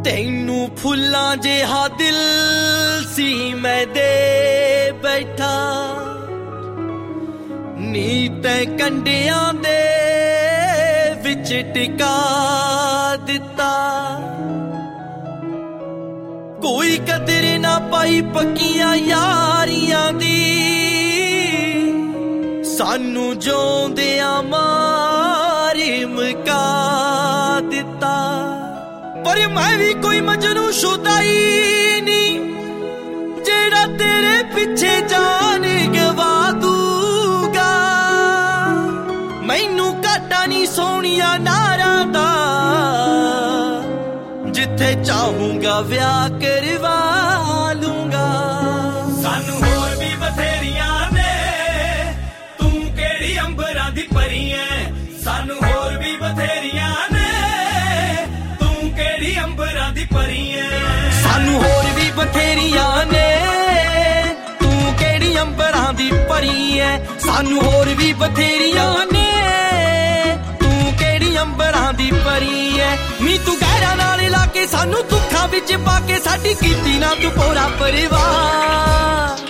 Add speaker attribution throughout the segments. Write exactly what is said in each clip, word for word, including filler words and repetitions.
Speaker 1: तेनू फुल्लां जिहा दिल सी मैं दे बैठा नी तै कंडियां दे विच टिका दिता कोई कदर ना पाई पक्कियां यारियां दी सानू जोंदियां मारी मुका दिता पर मैं भी कोई मजनू शुदाई नहीं जेड़ा तेरे पीछे जान गवा दूगा मैनू घाटा नहीं सोनिया नारा दा जिथे चाहूंगा ब्याह करवा लूंगा
Speaker 2: सानू होर भी बथेरियां ने तू केड़ी अंबरां दी परी है सानू होर भी बथेरियां ने तू केड़ी अंबरां दी परी है
Speaker 1: सानू होर भी बथेरियां ने तू केड़ी अंबरां दी परी है सानू होर भी बथेरियां ने तू केड़ी अंबरां दी परी है नी तू गहरा नाल ला के सानू दुखां विच पा के साडी कीती ना तू पूरा परिवार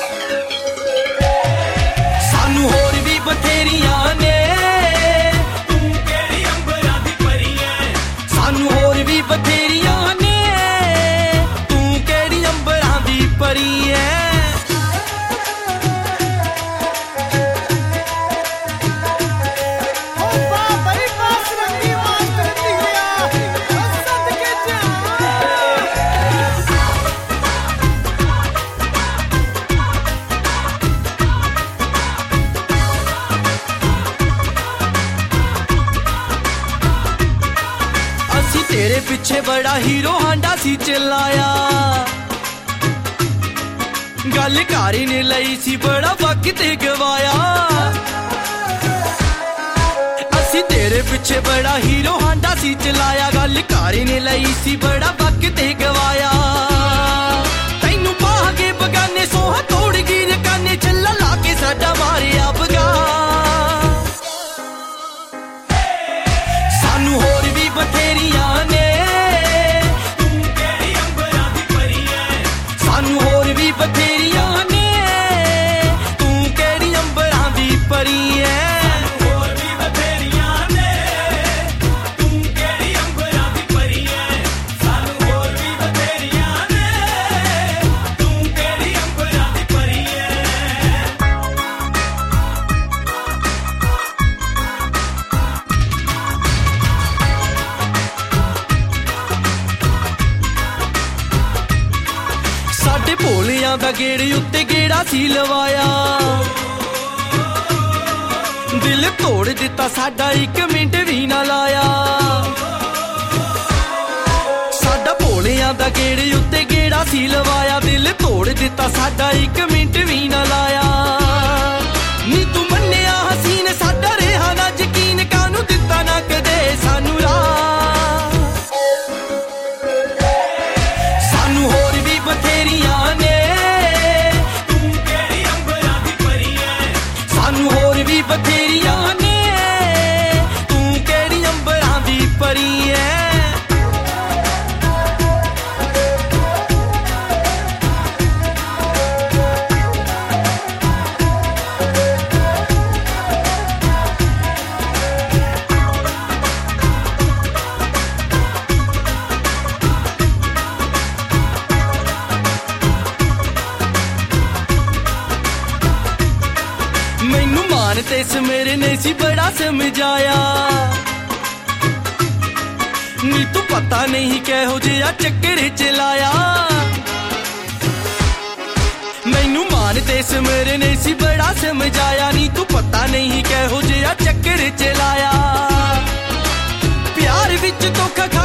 Speaker 1: सानू होर भी बथेरियां ने
Speaker 2: तू केड़ी अंबरां दी परी है
Speaker 1: सानू होर भी बथेरियां ने तू केड़ी अंबरां दी परी है तेरे पीछे बड़ा हीरो हांडा सी चलाया गल कारी ने लई सी बड़ा वक्त गवाया असी तेरे पीछे बड़ा हीरो हांडा सी चलाया गल कारी ने लई सी बड़ा वक्त गवाया तैनू पागे बगाने सोहा तोड़ गिर काने चला लाके साडा मारिया बगा सानू होर भी बथेरियां ने
Speaker 2: तू केड़ी अंबरां दी परी है
Speaker 1: सानू होर भी बथेरियां ने तू केड़ी अंबरां दी परी है
Speaker 2: होर भी बथेरियां ने तू केड़ी अंबरां दी परी है सानू होर भी बथेरियां ने तू केड़ी अंबरां दी परी है साडे भोलियां दा गेड़ उत्ते गेड़ा सी लवाया दिल तोड़ दिता साडा एक मिंट भी ना लाया साडा भोलियां दा गेड़ उत्ते गेड़ा सी लवाया दिल तोड़ दिता साडा एक मिंट भी ना लाया नी तू मन्निया हसीन साडा रेहा ना यकीन कानू दिता ना कदे सानू राह सानू होर भी बथेरियां ने तू केड़ी अंबरां दी परी है
Speaker 1: सानू होर भी बथेरियां ने तू केड़ी अंबरां दी परी है मैनू मान ते मेरे ने सी बड़ा समझाया नी तू पता नहीं कहो जिहा चक्कर चलाया मैनू मान ते मेरे ने सी बड़ा समझाया नी तू पता नहीं कहो जिहा चक्कर चलाया प्यार विच धोखा